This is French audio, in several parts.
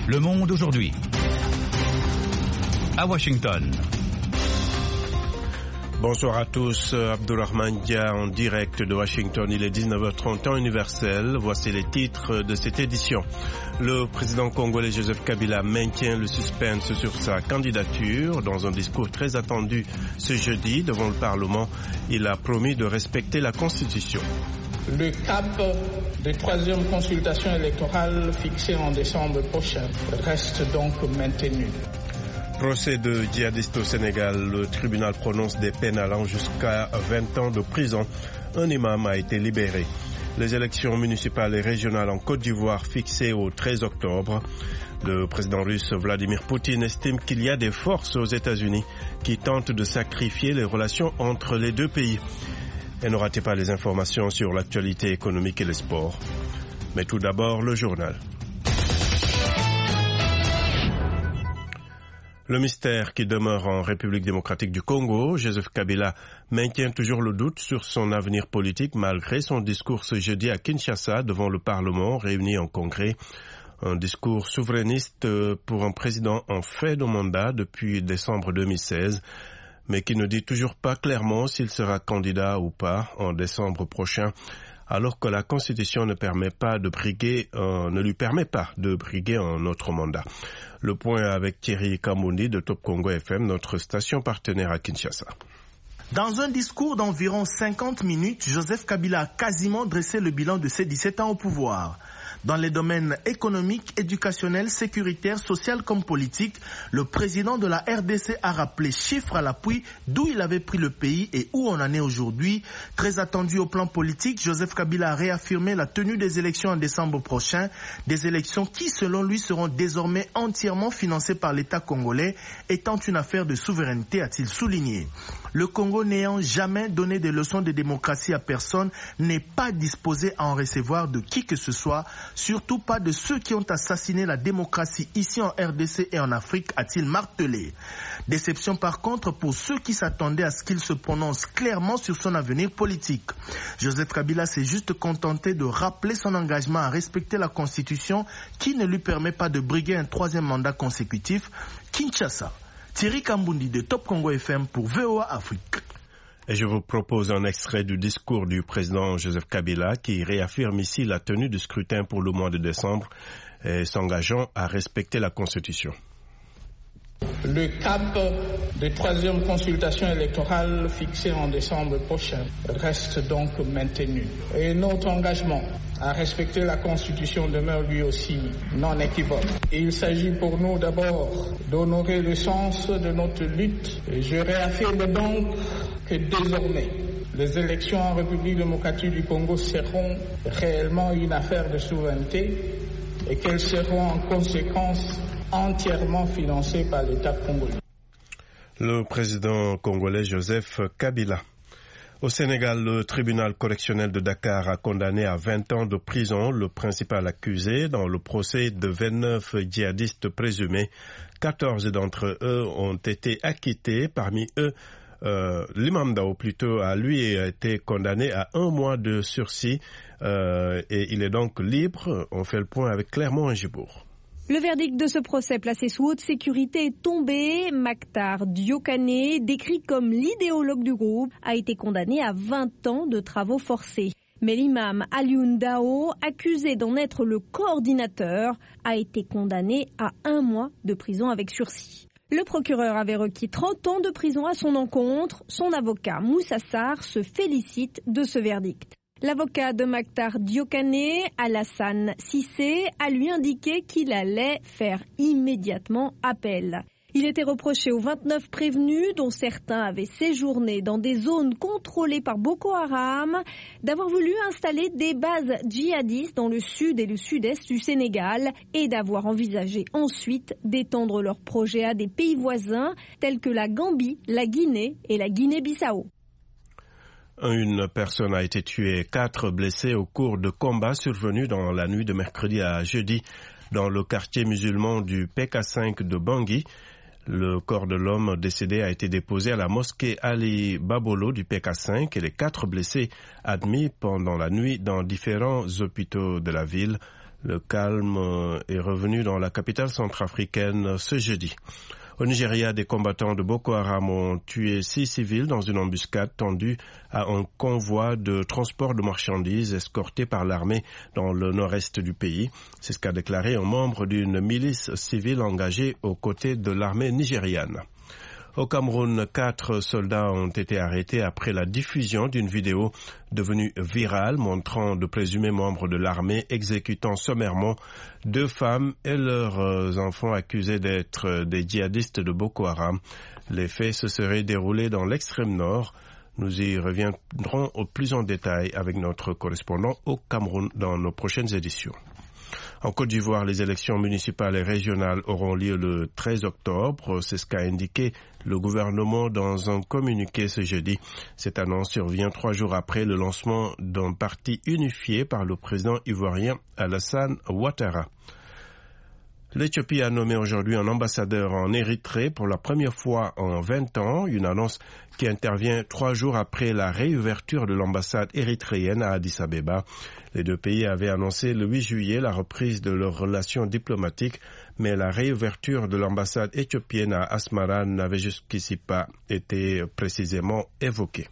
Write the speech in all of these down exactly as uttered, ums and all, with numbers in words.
Le Monde aujourd'hui. À Washington. Bonsoir à tous, Abdourahmane Dia en direct de Washington. Il est dix-neuf heures trente temps universel. Voici les titres de cette édition. Le président congolais Joseph Kabila maintient le suspense sur sa candidature. Dans un discours très attendu ce jeudi devant le Parlement, il a promis de respecter la Constitution. Le cap de troisième consultation électorale fixé en décembre prochain reste donc maintenu. Procès de djihadistes au Sénégal, le tribunal prononce des peines allant jusqu'à vingt ans de prison. Un imam a été libéré. Les élections municipales et régionales en Côte d'Ivoire fixées au treize octobre. Le président russe Vladimir Poutine estime qu'il y a des forces aux États-Unis qui tentent de sacrifier les relations entre les deux pays. Et ne ratez pas les informations sur l'actualité économique et les sports. Mais tout d'abord, le journal. Le mystère qui demeure en République démocratique du Congo, Joseph Kabila maintient toujours le doute sur son avenir politique malgré son discours ce jeudi à Kinshasa devant le Parlement réuni en congrès. Un discours souverainiste pour un président en fait de mandat depuis décembre deux mille seize, mais qui ne dit toujours pas clairement s'il sera candidat ou pas en décembre prochain, alors que la Constitution ne permet pas de briguer, euh, ne lui permet pas de briguer un autre mandat. Le point avec Thierry Kamoundi de Top Congo F M, notre station partenaire à Kinshasa. Dans un discours d'environ cinquante minutes, Joseph Kabila a quasiment dressé le bilan de ses dix-sept ans au pouvoir. Dans les domaines économiques, éducationnels, sécuritaires, social comme politique, le président de la R D C a rappelé chiffres à l'appui d'où il avait pris le pays et où on en est aujourd'hui. Très attendu au plan politique, Joseph Kabila a réaffirmé la tenue des élections en décembre prochain, des élections qui, selon lui, seront désormais entièrement financées par l'État congolais, étant une affaire de souveraineté, a-t-il souligné. Le Congo n'ayant jamais donné des leçons de démocratie à personne n'est pas disposé à en recevoir de qui que ce soit, surtout pas de ceux qui ont assassiné la démocratie ici en R D C et en Afrique, a-t-il martelé. Déception par contre pour ceux qui s'attendaient à ce qu'il se prononce clairement sur son avenir politique. Joseph Kabila s'est juste contenté de rappeler son engagement à respecter la Constitution qui ne lui permet pas de briguer un troisième mandat consécutif. Kinshasa. Thierry Kambundi de Top Congo F M pour V O A Afrique. Et je vous propose un extrait du discours du président Joseph Kabila qui réaffirme ici la tenue du scrutin pour le mois de décembre et s'engageant à respecter la Constitution. Le cap de troisième consultation électorale fixé en décembre prochain reste donc maintenu. Et notre engagement à respecter la Constitution demeure lui aussi non équivoque. Il s'agit pour nous d'abord d'honorer le sens de notre lutte. Et je réaffirme donc que désormais, les élections en République démocratique du Congo seront réellement une affaire de souveraineté et qu'elles seront en conséquence entièrement financées par l'État congolais. Le président congolais Joseph Kabila. Au Sénégal, le tribunal correctionnel de Dakar a condamné à vingt ans de prison le principal accusé dans le procès de vingt-neuf djihadistes présumés. quatorze d'entre eux ont été acquittés. Parmi eux, euh, l'imam Dao plutôt a lui a été condamné à un mois de sursis euh, et il est donc libre. On fait le point avec Clermont Njibour. Le verdict de ce procès placé sous haute sécurité est tombé. Maktar Diokane, décrit comme l'idéologue du groupe, a été condamné à vingt ans de travaux forcés. Mais l'imam Alioune Dao, accusé d'en être le coordinateur, a été condamné à un mois de prison avec sursis. Le procureur avait requis trente ans de prison à son encontre. Son avocat Moussa Sarr se félicite de ce verdict. L'avocat de Maktar Diokane, Alassane Sissé, a lui indiqué qu'il allait faire immédiatement appel. Il était reproché aux vingt-neuf prévenus, dont certains avaient séjourné dans des zones contrôlées par Boko Haram, d'avoir voulu installer des bases djihadistes dans le sud et le sud-est du Sénégal et d'avoir envisagé ensuite d'étendre leurs projets à des pays voisins tels que la Gambie, la Guinée et la Guinée-Bissau. Une personne a été tuée, quatre blessés au cours de combats survenus dans la nuit de mercredi à jeudi dans le quartier musulman du P K cinq de Bangui. Le corps de l'homme décédé a été déposé à la mosquée Ali Babolo du P K cinq et les quatre blessés admis pendant la nuit dans différents hôpitaux de la ville. Le calme est revenu dans la capitale centrafricaine ce jeudi. Au Nigeria, des combattants de Boko Haram ont tué six civils dans une embuscade tendue à un convoi de transport de marchandises escorté par l'armée dans le nord-est du pays. C'est ce qu'a déclaré un membre d'une milice civile engagée aux côtés de l'armée nigériane. Au Cameroun, quatre soldats ont été arrêtés après la diffusion d'une vidéo devenue virale montrant de présumés membres de l'armée exécutant sommairement deux femmes et leurs enfants accusés d'être des djihadistes de Boko Haram. Les faits se seraient déroulés dans l'extrême nord. Nous y reviendrons au plus en détail avec notre correspondant au Cameroun dans nos prochaines éditions. En Côte d'Ivoire, les élections municipales et régionales auront lieu le treize octobre. C'est ce qu'a indiqué le gouvernement dans un communiqué ce jeudi. Cette annonce survient trois jours après le lancement d'un parti unifié par le président ivoirien Alassane Ouattara. L'Éthiopie a nommé aujourd'hui un ambassadeur en Érythrée pour la première fois en vingt ans, une annonce qui intervient trois jours après la réouverture de l'ambassade érythréenne à Addis Abeba. Les deux pays avaient annoncé le huit juillet la reprise de leurs relations diplomatiques, mais la réouverture de l'ambassade éthiopienne à Asmara n'avait jusqu'ici pas été précisément évoquée.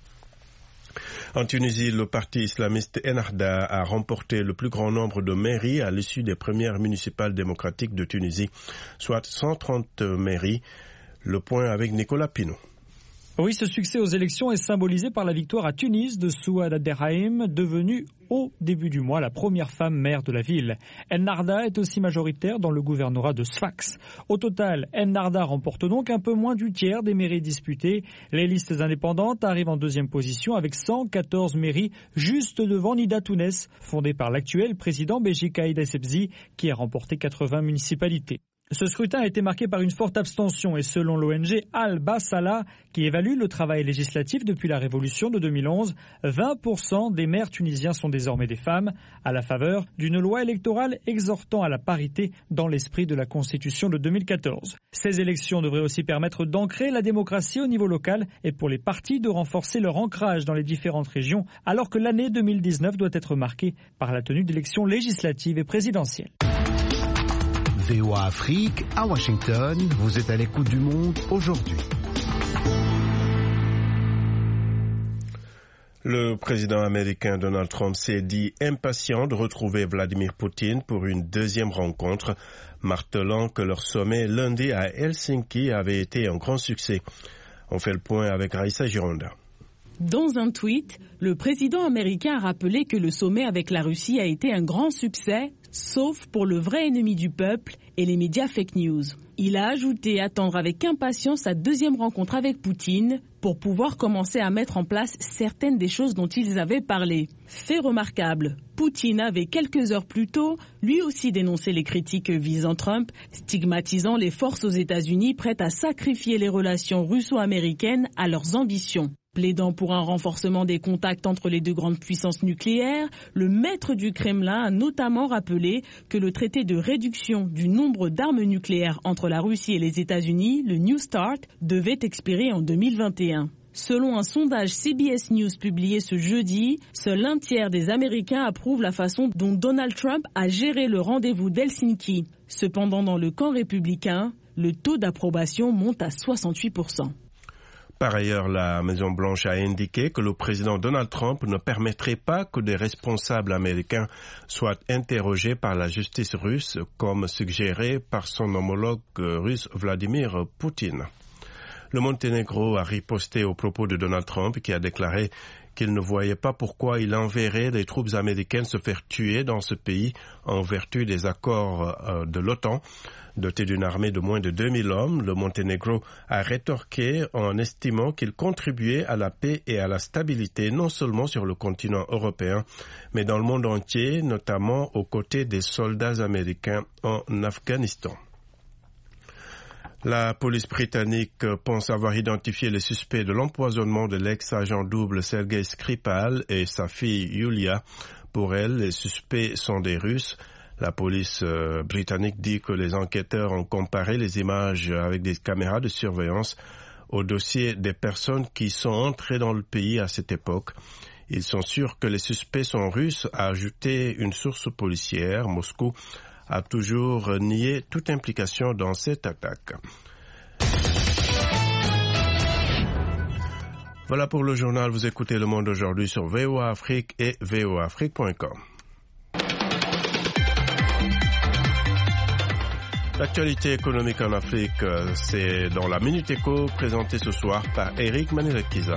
En Tunisie, le parti islamiste Ennahda a remporté le plus grand nombre de mairies à l'issue des premières municipales démocratiques de Tunisie, soit cent trente mairies. Le point avec Nicolas Pinault. Oui, ce succès aux élections est symbolisé par la victoire à Tunis de Souad Abderrahim, devenue au début du mois la première femme maire de la ville. Ennahda est aussi majoritaire dans le gouvernorat de Sfax. Au total, Ennahda remporte donc un peu moins du tiers des mairies disputées. Les listes indépendantes arrivent en deuxième position avec cent quatorze mairies, juste devant Nida Tounes, fondée par l'actuel président Béji Caïd Essebsi, qui a remporté quatre-vingts municipalités. Ce scrutin a été marqué par une forte abstention et selon l'O N G Al-Basala, qui évalue le travail législatif depuis la révolution de deux mille onze, vingt pour cent des maires tunisiens sont désormais des femmes, à la faveur d'une loi électorale exhortant à la parité dans l'esprit de la Constitution de deux mille quatorze. Ces élections devraient aussi permettre d'ancrer la démocratie au niveau local et pour les partis de renforcer leur ancrage dans les différentes régions, alors que l'année deux mille dix-neuf doit être marquée par la tenue d'élections législatives et présidentielles. V O A Afrique, à Washington, vous êtes à l'écoute du monde aujourd'hui. Le président américain Donald Trump s'est dit impatient de retrouver Vladimir Poutine pour une deuxième rencontre, martelant que leur sommet lundi à Helsinki avait été un grand succès. On fait le point avec Raïssa Gironda. Dans un tweet, le président américain a rappelé que le sommet avec la Russie a été un grand succès, sauf pour le vrai ennemi du peuple et les médias fake news. Il a ajouté attendre avec impatience sa deuxième rencontre avec Poutine pour pouvoir commencer à mettre en place certaines des choses dont ils avaient parlé. Fait remarquable, Poutine avait quelques heures plus tôt lui aussi dénoncé les critiques visant Trump, stigmatisant les forces aux États-Unis prêtes à sacrifier les relations russo-américaines à leurs ambitions. Plaidant pour un renforcement des contacts entre les deux grandes puissances nucléaires, le maître du Kremlin a notamment rappelé que le traité de réduction du nombre d'armes nucléaires entre la Russie et les États-Unis, le New START, devait expirer en deux mille vingt et un. Selon un sondage C B S News publié ce jeudi, seul un tiers des Américains approuvent la façon dont Donald Trump a géré le rendez-vous d'Helsinki. Cependant, dans le camp républicain, le taux d'approbation monte à soixante-huit pour cent. Par ailleurs, la Maison-Blanche a indiqué que le président Donald Trump ne permettrait pas que des responsables américains soient interrogés par la justice russe, comme suggéré par son homologue russe Vladimir Poutine. Le Monténégro a riposté aux propos de Donald Trump, qui a déclaré qu'il ne voyait pas pourquoi il enverrait les troupes américaines se faire tuer dans ce pays en vertu des accords de l'OTAN. Doté d'une armée de moins de deux mille hommes, le Monténégro a rétorqué en estimant qu'il contribuait à la paix et à la stabilité non seulement sur le continent européen, mais dans le monde entier, notamment aux côtés des soldats américains en Afghanistan. La police britannique pense avoir identifié les suspects de l'empoisonnement de l'ex-agent double Sergei Skripal et sa fille Yulia. Pour elle, les suspects sont des Russes. La police euh, britannique dit que les enquêteurs ont comparé les images avec des caméras de surveillance au dossier des personnes qui sont entrées dans le pays à cette époque. Ils sont sûrs que les suspects sont russes, a ajouté une source policière. Moscou a toujours nié toute implication dans cette attaque. Voilà pour le journal. Vous écoutez Le Monde aujourd'hui sur V O A Afrique et V O A Afrique point com. L'actualité économique en Afrique, c'est dans la Minute Éco, présentée ce soir par Eric Manelekiza.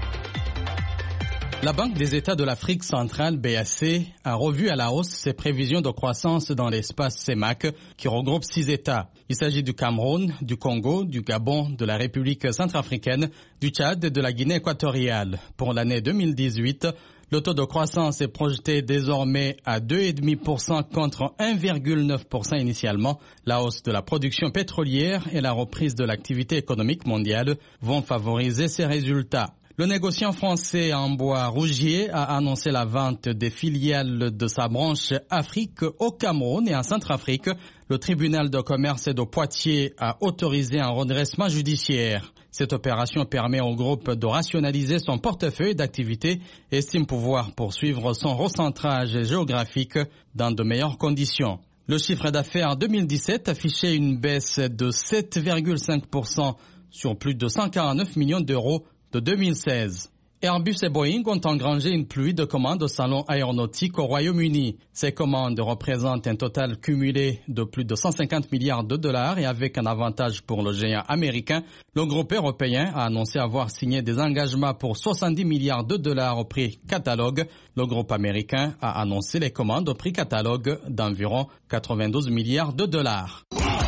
La Banque des États de l'Afrique centrale, B A C, a revu à la hausse ses prévisions de croissance dans l'espace C E M A C, qui regroupe six États. Il s'agit du Cameroun, du Congo, du Gabon, de la République centrafricaine, du Tchad et de la Guinée équatoriale. Pour l'année deux mille dix-huit, le taux de croissance est projeté désormais à deux virgule cinq pour cent contre un virgule neuf pour cent initialement. La hausse de la production pétrolière et la reprise de l'activité économique mondiale vont favoriser ces résultats. Le négociant français en bois Rougier a annoncé la vente des filiales de sa branche Afrique au Cameroun et en Centrafrique. Le tribunal de commerce de Poitiers a autorisé un redressement judiciaire. Cette opération permet au groupe de rationaliser son portefeuille d'activités et estime pouvoir poursuivre son recentrage géographique dans de meilleures conditions. Le chiffre d'affaires deux mille dix-sept affichait une baisse de sept virgule cinq pour cent sur plus de cent quarante-neuf millions d'euros de deux mille seize. Airbus et Boeing ont engrangé une pluie de commandes au salon aéronautique au Royaume-Uni. Ces commandes représentent un total cumulé de plus de cent cinquante milliards de dollars et avec un avantage pour le géant américain, le groupe européen a annoncé avoir signé des engagements pour soixante-dix milliards de dollars au prix catalogue. Le groupe américain a annoncé les commandes au prix catalogue d'environ quatre-vingt-douze milliards de dollars.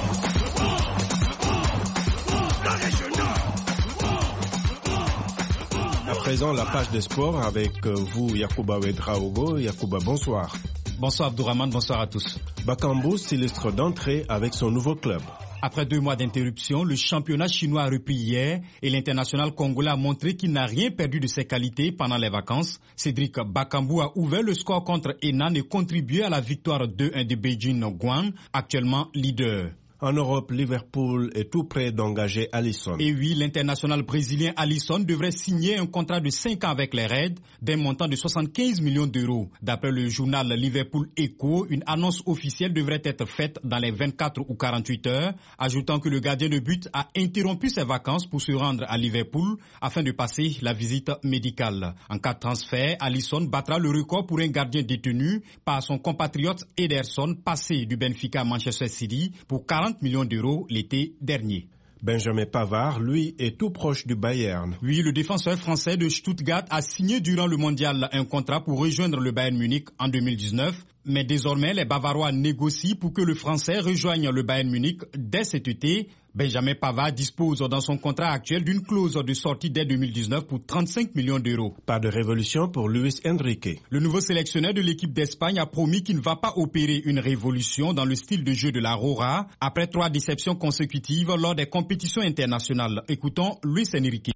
À présent, la page des sports avec vous, Yacouba Ouedraogo. Yacouba, bonsoir. Bonsoir Abdourahmane, bonsoir à tous. Bakambu s'illustre d'entrée avec son nouveau club. Après deux mois d'interruption, le championnat chinois a repris hier et l'international congolais a montré qu'il n'a rien perdu de ses qualités pendant les vacances. Cédric Bakambu a ouvert le score contre Henan et contribué à la victoire deux un de Beijing Guan, actuellement leader. En Europe, Liverpool est tout près d'engager Alisson. Et oui, l'international brésilien Alisson devrait signer un contrat de cinq ans avec les Reds d'un montant de soixante-quinze millions d'euros. D'après le journal Liverpool Echo, une annonce officielle devrait être faite dans les vingt-quatre ou quarante-huit heures, ajoutant que le gardien de but a interrompu ses vacances pour se rendre à Liverpool afin de passer la visite médicale. En cas de transfert, Alisson battra le record pour un gardien détenu par son compatriote Ederson, passé du Benfica à Manchester City pour quarante millions d'euros l'été dernier. Benjamin Pavard, lui, est tout proche du Bayern. Oui, le défenseur français de Stuttgart a signé durant le mondial un contrat pour rejoindre le Bayern Munich en deux mille dix-neuf. Mais désormais, les Bavarois négocient pour que le Français rejoigne le Bayern Munich dès cet été. Benjamin Pavard dispose dans son contrat actuel d'une clause de sortie dès deux mille dix-neuf pour trente-cinq millions d'euros. Pas de révolution pour Luis Enrique. Le nouveau sélectionneur de l'équipe d'Espagne a promis qu'il ne va pas opérer une révolution dans le style de jeu de la Roja après trois déceptions consécutives lors des compétitions internationales. Écoutons Luis Enrique.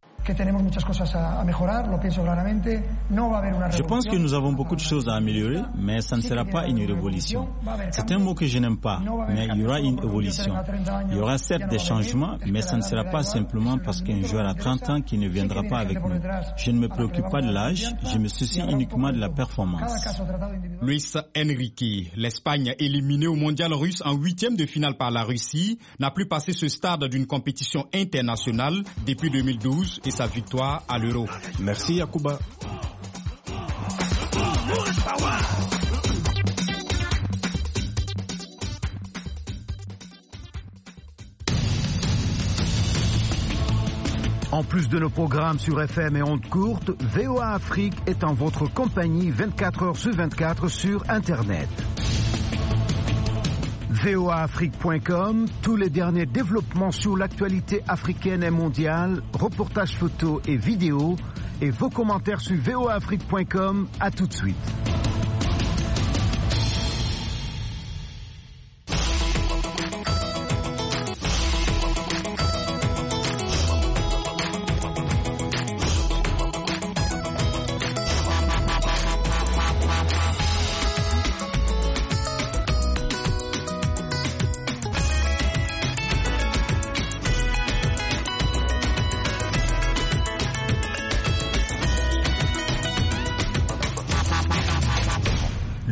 Je pense que nous avons beaucoup de choses à améliorer, mais ça ne sera pas une révolution. C'est un mot que je n'aime pas, mais il y aura une évolution. Il y aura certes des changements, mais ça ne sera pas simplement parce qu'un joueur a trente ans qui ne viendra pas avec nous. Je ne me préoccupe pas de l'âge, je me soucie uniquement de la performance. Luis Enrique, l'Espagne éliminée au mondial russe en huitième de finale par la Russie, n'a plus passé ce stade d'une compétition internationale depuis deux mille douze et sa victoire à l'Euro. Merci Yacouba. En plus de nos programmes sur F M et ondes courtes, V O A Afrique est en votre compagnie vingt-quatre heures sur vingt-quatre sur Internet. V O A Afrique point com, tous les derniers développements sur l'actualité africaine et mondiale, reportages photos et vidéos, et vos commentaires sur V O A Afrique point com. À tout de suite.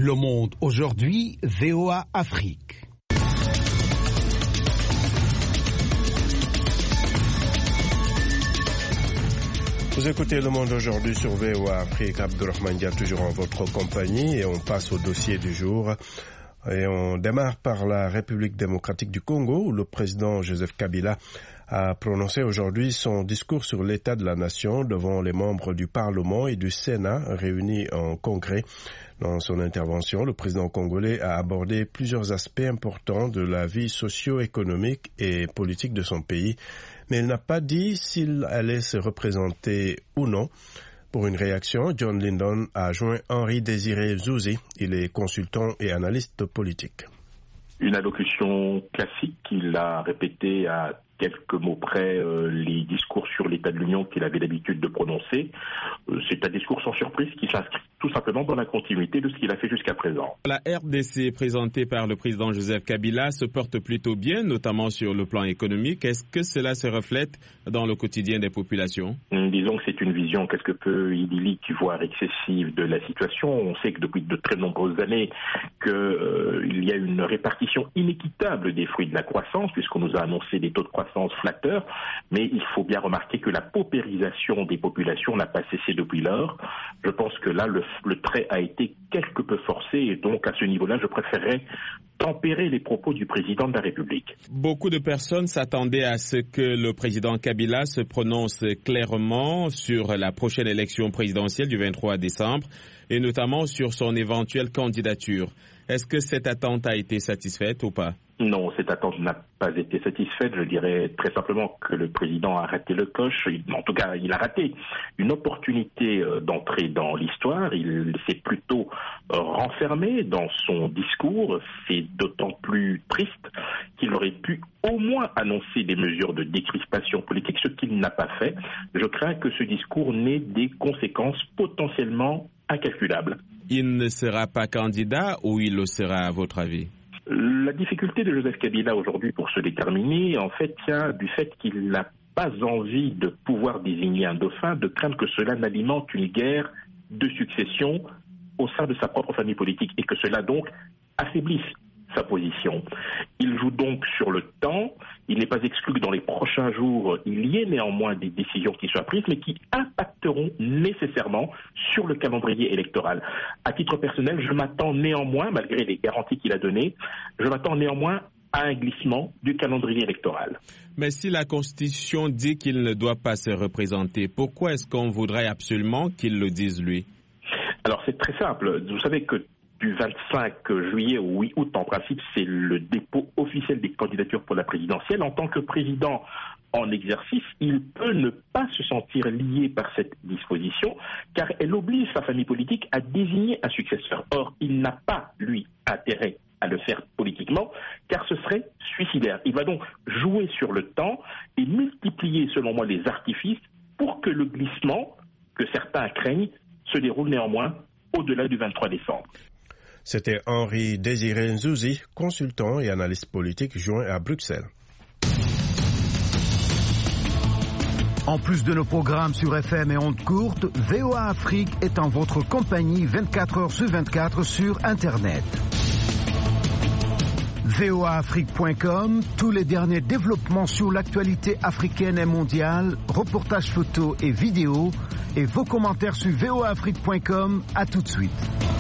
Le Monde aujourd'hui, V O A Afrique. Vous écoutez Le Monde aujourd'hui sur V O A Afrique. Abdourahmane Dia toujours en votre compagnie et on passe au dossier du jour. Et on démarre par la République démocratique du Congo où le président Joseph Kabila a prononcé aujourd'hui son discours sur l'état de la nation devant les membres du Parlement et du Sénat réunis en congrès. Dans son intervention, le président congolais a abordé plusieurs aspects importants de la vie socio-économique et politique de son pays, mais il n'a pas dit s'il allait se représenter ou non. Pour une réaction, John Lindon a joint Henri Désiré Zouzi. Il est consultant et analyste politique. Une allocution classique qu'il a répétée à quelques mots près euh, les discours sur l'état de l'Union qu'il avait l'habitude de prononcer. Euh, c'est un discours sans surprise qui s'inscrit tout simplement dans la continuité de ce qu'il a fait jusqu'à présent. La R D C présentée par le président Joseph Kabila se porte plutôt bien, notamment sur le plan économique. Est-ce que cela se reflète dans le quotidien des populations? Disons que c'est une vision quelque peu idyllique, voire excessive de la situation. On sait que depuis de très nombreuses années qu'il euh, y a une répartition inéquitable des fruits de la croissance, puisqu'on nous a annoncé des taux de croissance flatteur, mais il faut bien remarquer que la paupérisation des populations n'a pas cessé depuis lors. Je pense que là, le, le trait a été quelque peu forcé et donc à ce niveau-là, je préférerais tempérer les propos du président de la République. Beaucoup de personnes s'attendaient à ce que le président Kabila se prononce clairement sur la prochaine élection présidentielle du vingt-trois décembre et notamment sur son éventuelle candidature. Est-ce que cette attente a été satisfaite ou pas? Non, cette attente n'a pas été satisfaite. Je dirais très simplement que le président a raté le coche. En tout cas, il a raté une opportunité d'entrer dans l'histoire. Il s'est plutôt renfermé dans son discours. C'est d'autant plus triste qu'il aurait pu au moins annoncer des mesures de décrispation politique, ce qu'il n'a pas fait. Je crains que ce discours n'ait des conséquences potentiellement incalculables. Il ne sera pas candidat ou il le sera à votre avis? La difficulté de Joseph Kabila aujourd'hui pour se déterminer, en fait, tient du fait qu'il n'a pas envie de pouvoir désigner un dauphin, de craindre que cela n'alimente une guerre de succession au sein de sa propre famille politique et que cela donc affaiblisse sa position. Il joue donc sur le temps. Il n'est pas exclu que dans les prochains jours, il y ait néanmoins des décisions qui soient prises, mais qui impacteront nécessairement sur le calendrier électoral. À titre personnel, je m'attends néanmoins, malgré les garanties qu'il a données, je m'attends néanmoins à un glissement du calendrier électoral. Mais si la Constitution dit qu'il ne doit pas se représenter, pourquoi est-ce qu'on voudrait absolument qu'il le dise lui? Alors c'est très simple. Vous savez que du vingt-cinq juillet au huit août, en principe, c'est le dépôt officiel des candidatures pour la présidentielle. En tant que président en exercice, il peut ne pas se sentir lié par cette disposition, car elle oblige sa famille politique à désigner un successeur. Or, il n'a pas, lui, intérêt à le faire politiquement, car ce serait suicidaire. Il va donc jouer sur le temps et multiplier, selon moi, les artifices pour que le glissement, que certains craignent, se déroule néanmoins au-delà du vingt-trois décembre. C'était Henri Désiré Nzouzi, consultant et analyste politique joint à Bruxelles. En plus de nos programmes sur F M et ondes courtes, V O A Afrique est en votre compagnie vingt-quatre heures sur vingt-quatre sur Internet. V O A Afrique point com, tous les derniers développements sur l'actualité africaine et mondiale, reportages photos et vidéos, et vos commentaires sur V O A Afrique point com. À tout de suite.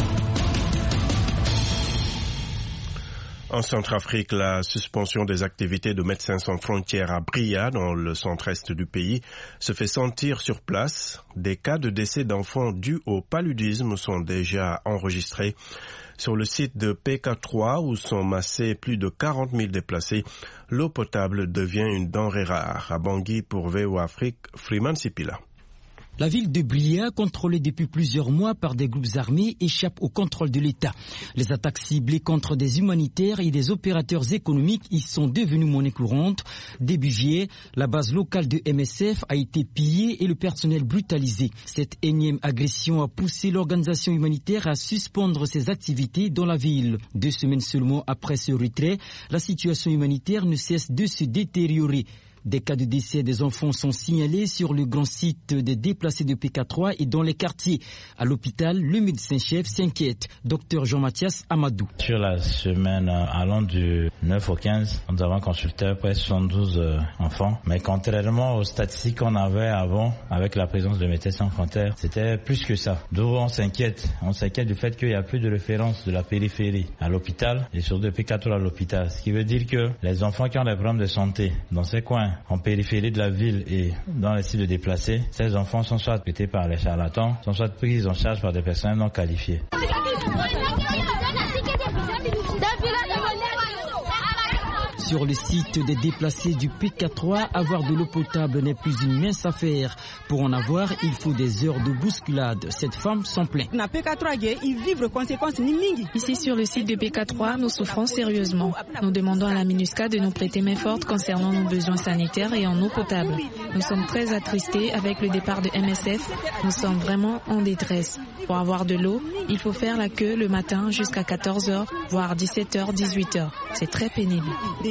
En Centrafrique, la suspension des activités de Médecins sans frontières à Bria, dans le centre-est du pays, se fait sentir sur place. Des cas de décès d'enfants dus au paludisme sont déjà enregistrés. Sur le site de P K trois, où sont massés plus de quarante mille déplacés, l'eau potable devient une denrée rare. À Bangui, pour V O A Afrique, Freeman Sipila. La ville de Bria, contrôlée depuis plusieurs mois par des groupes armés, échappe au contrôle de l'État. Les attaques ciblées contre des humanitaires et des opérateurs économiques y sont devenues monnaie courante. Début juillet, la base locale de M S F a été pillée et le personnel brutalisé. Cette énième agression a poussé l'organisation humanitaire à suspendre ses activités dans la ville. Deux semaines seulement après ce retrait, la situation humanitaire ne cesse de se détériorer. Des cas de décès des enfants sont signalés sur le grand site des déplacés de P K trois et dans les quartiers. À l'hôpital, le médecin-chef s'inquiète. Docteur Jean-Mathias Amadou. Sur la semaine allant du neuf au quinze, nous avons consulté près de soixante-douze enfants. Mais contrairement aux statistiques qu'on avait avant, avec la présence de Médecins sans frontières, c'était plus que ça. D'où on s'inquiète. On s'inquiète du fait qu'il n'y a plus de référence de la périphérie à l'hôpital et surtout de P K trois à l'hôpital. Ce qui veut dire que les enfants qui ont des problèmes de santé dans ces coins, en périphérie de la ville et dans les sites de déplacés, ces enfants sont soit traités par les charlatans, sont soit pris en charge par des personnes non qualifiées. Sur le site des déplacés du P K trois, avoir de l'eau potable n'est plus une mince affaire. Pour en avoir, il faut des heures de bousculade. Cette femme s'en plaint. Ici sur le site de P K trois, nous souffrons sérieusement. Nous demandons à la MINUSCA de nous prêter main forte concernant nos besoins sanitaires et en eau potable. Nous sommes très attristés avec le départ de M S F. Nous sommes vraiment en détresse. Pour avoir de l'eau, il faut faire la queue le matin jusqu'à quatorze heures, voire dix-sept heures, dix-huit heures. C'est très pénible.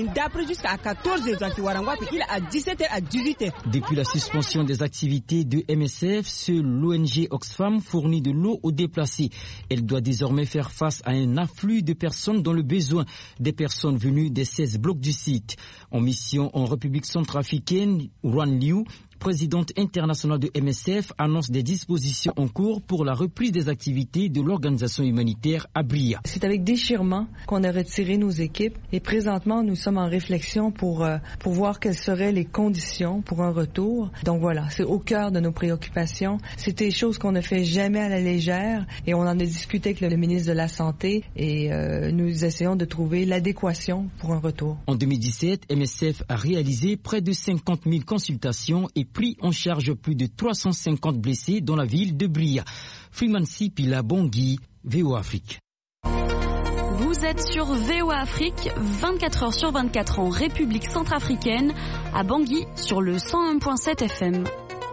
Depuis la suspension des activités de M S F, seule l'O N G Oxfam fournit de l'eau aux déplacés. Elle doit désormais faire face à un afflux de personnes dans le besoin, des personnes venues des seize blocs du site. En mission en République centrafricaine, Wan Liu, présidente internationale de M S F, annonce des dispositions en cours pour la reprise des activités de l'organisation humanitaire à Bria. C'est avec déchirement qu'on a retiré nos équipes et présentement nous sommes en réflexion pour, euh, pour voir quelles seraient les conditions pour un retour. Donc voilà, c'est au cœur de nos préoccupations. C'est des choses qu'on ne fait jamais à la légère et on en a discuté avec le ministre de la Santé et euh, nous essayons de trouver l'adéquation pour un retour. En deux mille dix-sept, M S F a réalisé près de cinquante mille consultations et pris en charge plus de trois cent cinquante blessés dans la ville de Bria. Freeman Sipila Bangui, V O Afrique. Vous êtes sur V O Afrique, vingt-quatre heures sur vingt-quatre en République centrafricaine, à Bangui sur le cent un virgule sept F M.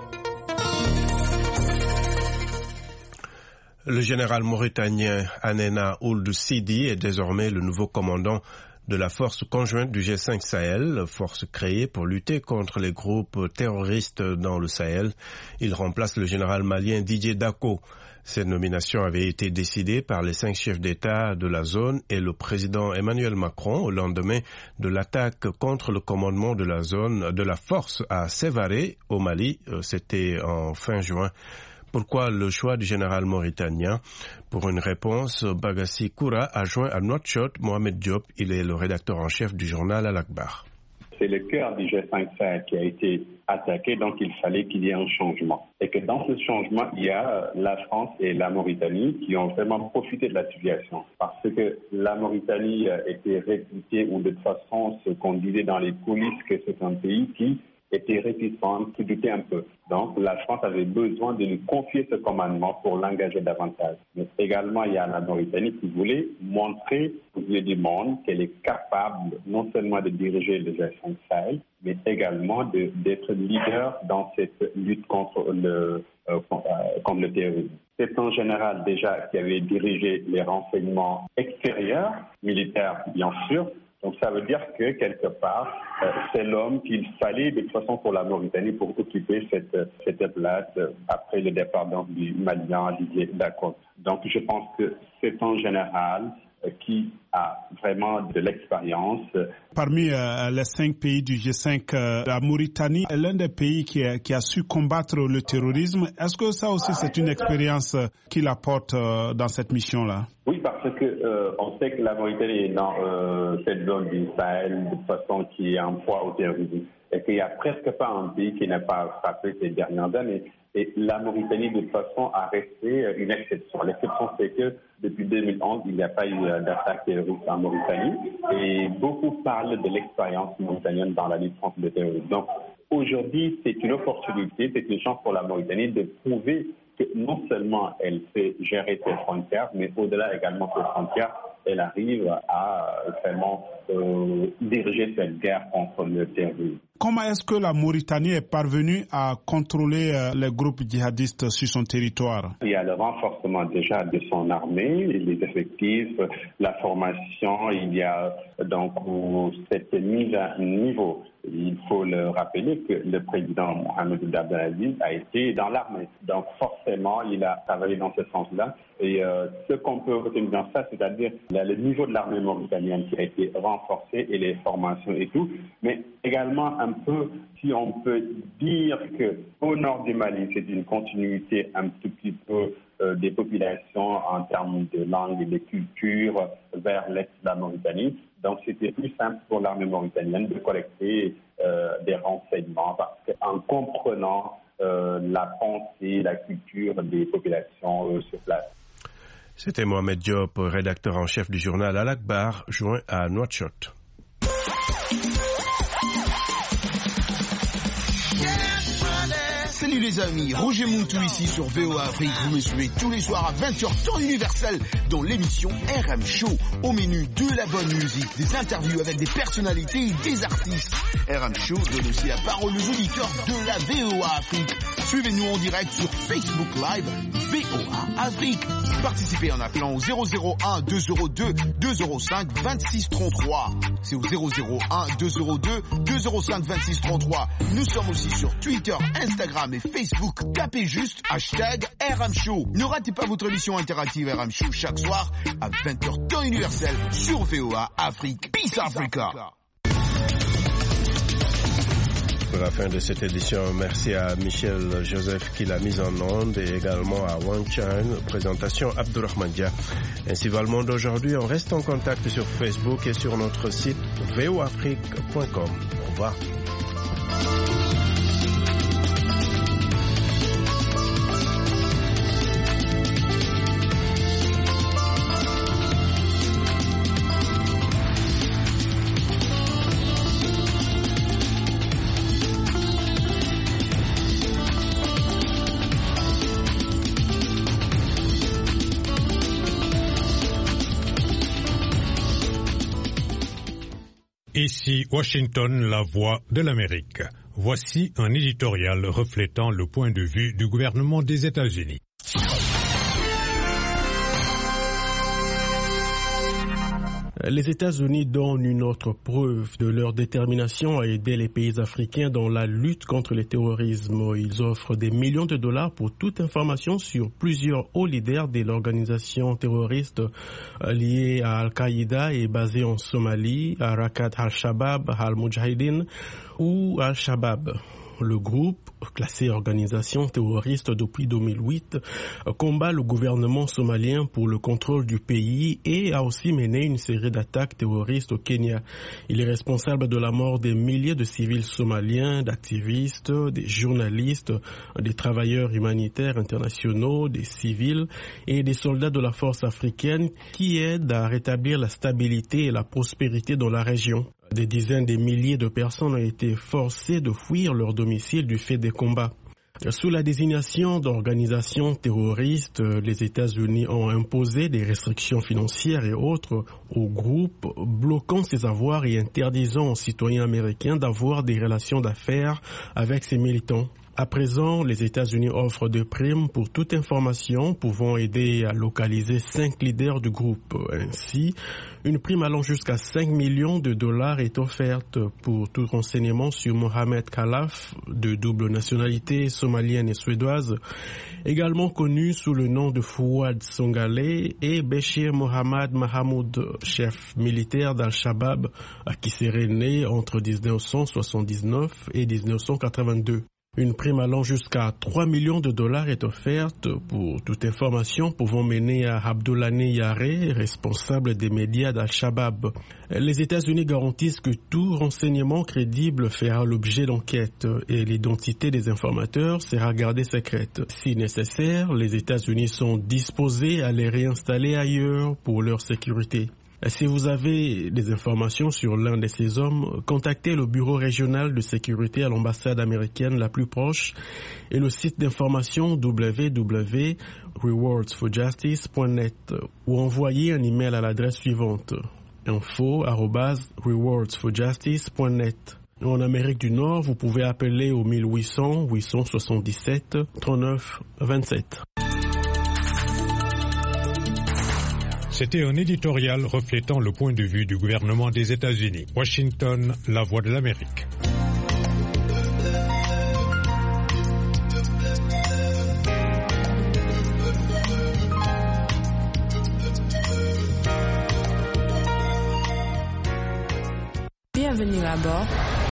Le général mauritanien Anena Ould Sidi est désormais le nouveau commandant de la force conjointe du G cinq Sahel, force créée pour lutter contre les groupes terroristes dans le Sahel. Il remplace le général malien Didier Dako. Cette nomination avait été décidée par les cinq chefs d'État de la zone et le président Emmanuel Macron au lendemain de l'attaque contre le commandement de la zone de la force à Sévaré au Mali. C'était en fin juin. Pourquoi le choix du général mauritanien? Pour une réponse, Bagassi Koura a joint à Nouakchott Mohamed Diop. Il est le rédacteur en chef du journal Al-Akhbar. C'est le cœur du G cinq Sahel qui a été attaqué, donc il fallait qu'il y ait un changement. Et que dans ce changement, il y a la France et la Mauritanie qui ont vraiment profité de la situation. Parce que la Mauritanie était réputée, ou de toute façon, ce qu'on disait dans les coulisses, que c'est un pays qui était réticente, qui doutait un peu. Donc, la France avait besoin de lui confier ce commandement pour l'engager davantage. Mais également, il y a la Mauritanie qui voulait montrer aux yeux du monde qu'elle est capable non seulement de diriger le G cinq Sahel, mais également de, d'être leader dans cette lutte contre le, euh, contre le terrorisme. C'est un général déjà qui avait dirigé les renseignements extérieurs, militaires bien sûr. Donc ça veut dire que quelque part, euh, c'est l'homme qu'il fallait de toute façon pour la Mauritanie pour occuper cette, cette place euh, après le départ donc, du Malien Didier Dako. Donc je pense que c'est un général euh, qui a vraiment de l'expérience. Parmi euh, les cinq pays du G cinq, euh, la Mauritanie est l'un des pays qui a, qui a su combattre le terrorisme. Est-ce que ça aussi c'est une expérience qu'il apporte euh, dans cette mission-là? Oui, parce que euh, on sait que la Mauritanie est dans euh, cette zone du Sahel de façon qui est en proie au terrorisme et qu'il n'y a presque pas un pays qui n'a pas frappé ces dernières années. Et la Mauritanie, de toute façon, a resté une exception. L'exception, c'est que depuis deux mille onze, il n'y a pas eu d'attaque terroriste en Mauritanie. Et beaucoup parlent de l'expérience mauritanienne dans la lutte contre le terrorisme. Donc, aujourd'hui, c'est une opportunité, c'est une chance pour la Mauritanie de prouver que non seulement elle sait gérer ses frontières, mais au-delà également de ses frontières, elle arrive à vraiment euh, diriger cette guerre contre le terrorisme. Comment est-ce que la Mauritanie est parvenue à contrôler euh, les groupes djihadistes sur son territoire? Il y a le renforcement déjà de son armée, les effectifs, la formation, il y a donc cette mise à niveau. Il faut le rappeler que le président Mohamed Abdelaziz a été dans l'armée. Donc forcément, il a travaillé dans ce sens-là. Et euh, ce qu'on peut retenir dans ça, c'est-à-dire le niveau de l'armée mauritanienne qui a été renforcé et les formations et tout. Mais également un peu, si on peut dire qu'au nord du Mali, c'est une continuité un tout petit peu euh, des populations en termes de langue et de culture vers l'est de la Mauritanie. Donc, c'était plus simple pour l'armée mauritanienne de collecter euh, des renseignements parce qu'en comprenant euh, la pensée, la culture des populations euh, sur place. C'était Mohamed Diop, rédacteur en chef du journal Al-Akhbar, joint à Nouakchott. Salut les amis, Roger Mountou ici sur V O A Afrique. Vous me suivez tous les soirs à vingt heures temps universel dans l'émission R M Show. Au menu de la bonne musique, des interviews avec des personnalités et des artistes. R M Show donne aussi la parole aux auditeurs de la V O A Afrique. Suivez-nous en direct sur Facebook Live V O A Afrique. Participez en appelant au zéro zéro un deux zéro deux deux zéro cinq vingt-six trente-trois. C'est au zéro zéro un deux zéro deux deux zéro cinq vingt-six trente-trois. Nous sommes aussi sur Twitter, Instagram et Facebook. Tapez juste hashtag R M Show. Ne ratez pas votre émission interactive R M Show chaque soir à vingt heures temps universel sur V O A Afrique. Peace Africa. Pour la fin de cette édition, merci à Michel Joseph qui l'a mise en onde et également à Wang Chan, présentation Abdurrahman Dia. Ainsi va le monde aujourd'hui. On reste en contact sur Facebook et sur notre site v o afrique point com. Au revoir. Ici Washington, la voix de l'Amérique. Voici un éditorial reflétant le point de vue du gouvernement des États-Unis. Les États-Unis donnent une autre preuve de leur détermination à aider les pays africains dans la lutte contre le terrorisme. Ils offrent des millions de dollars pour toute information sur plusieurs hauts leaders de l'organisation terroriste liée à Al-Qaïda et basée en Somalie, Harakat al-Shabaab, al-Mujahideen ou al-Shabaab. Le groupe, classé organisation terroriste depuis deux mille huit, combat le gouvernement somalien pour le contrôle du pays et a aussi mené une série d'attaques terroristes au Kenya. Il est responsable de la mort des milliers de civils somaliens, d'activistes, des journalistes, des travailleurs humanitaires internationaux, des civils et des soldats de la force africaine qui aident à rétablir la stabilité et la prospérité dans la région. Des dizaines de milliers de personnes ont été forcées de fuir leur domicile du fait des combats. Sous la désignation d'organisations terroristes, les États-Unis ont imposé des restrictions financières et autres au groupe, bloquant ses avoirs et interdisant aux citoyens américains d'avoir des relations d'affaires avec ces militants. À présent, les États-Unis offrent des primes pour toute information pouvant aider à localiser cinq leaders du groupe. Ainsi, une prime allant jusqu'à cinq millions de dollars est offerte pour tout renseignement sur Mohamed Khalaf, de double nationalité somalienne et suédoise, également connu sous le nom de Fouad Songale, et Béchir Mohamed Mahamoud, chef militaire d'Al-Shabaab, qui serait né entre dix-neuf cent soixante-dix-neuf et dix-neuf cent quatre-vingt-deux. Une prime allant jusqu'à trois millions de dollars est offerte pour toute information pouvant mener à Abdoulaye Yare, responsable des médias d'Al-Shabaab. Les États-Unis garantissent que tout renseignement crédible fera l'objet d'enquête et l'identité des informateurs sera gardée secrète. Si nécessaire, les États-Unis sont disposés à les réinstaller ailleurs pour leur sécurité. Si vous avez des informations sur l'un de ces hommes, contactez le bureau régional de sécurité à l'ambassade américaine la plus proche et le site d'information w w w point rewards for justice point net ou envoyez un email à l'adresse suivante info arobase rewards for justice point net. En Amérique du Nord, vous pouvez appeler au mille huit cents huit cent soixante-dix-sept trente-neuf vingt-sept. C'était un éditorial reflétant le point de vue du gouvernement des États-Unis. Washington, la voix de l'Amérique. Bienvenue à bord.